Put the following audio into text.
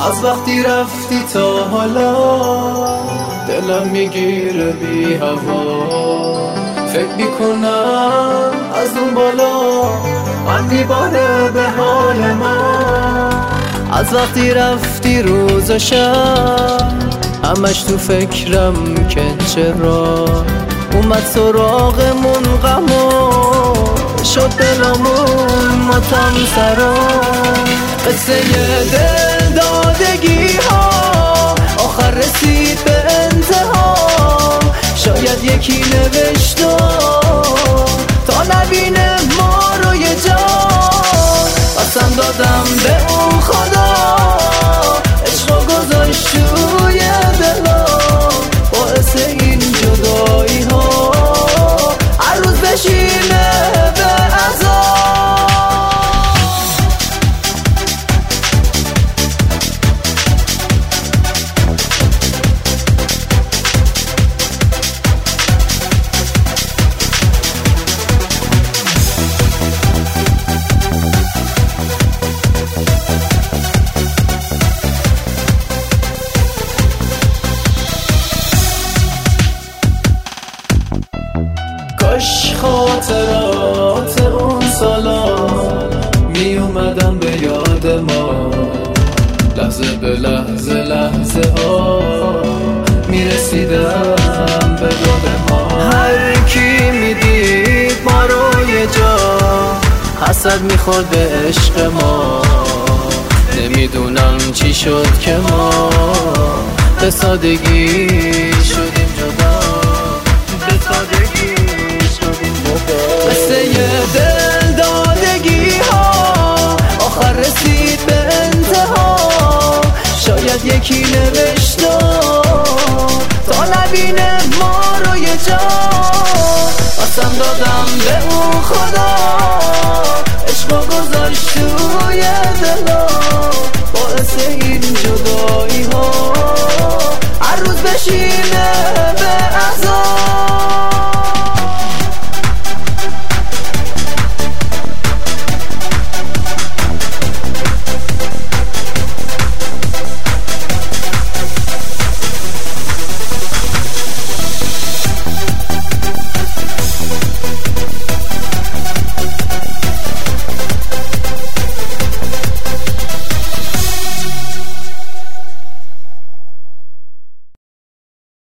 از وقتی رفتی تا حالا دلم میگیره بی هوا. فکر میکنم از اون بالا من میباره به حال ما. از وقتی رفتی روز و شب همش تو فکرم که چرا اومد سراغمون غم و شد دلمون ماتم سرا. قصه دل دادگی ها آخر رسید به انتها. شاید یکی نوشته تا نبینه ما رو یه جا. قسم دادم به اون خدا عشق گذاشت توی دلا. باعث این جدایی ها هر روز بشینه به عذاب. کاش خاطرات اون سالا می اومدن به یاد ما. لحظه به لحظه لحظه ها می رسیدم به داد ما. هر کی می دید ما رو یه جا حسد می خورد به عشق ما. نمیدونم چی شد که ما به سادگی شدیم جدا. به سادگی قصه دل دادگی ها آخر رسید به انتها. شاید یکی